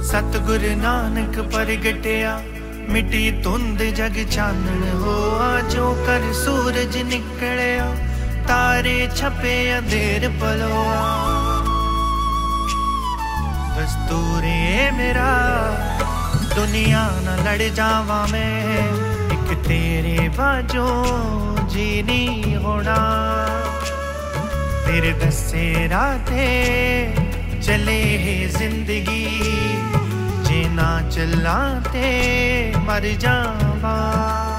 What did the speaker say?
सतगुरु नानक प्रगटिया मिट्टी धुंद जग चानण होआ जो कर सूरज निकलिया तारे छपे अंधेर पलोआ दस्तूर मेरा दुनिया न लड़ जावा मैं एक तेरे बाजो जी नहीं होना तेरे दसे राते चले है जिंदगी जे ना चला ते मर जावा।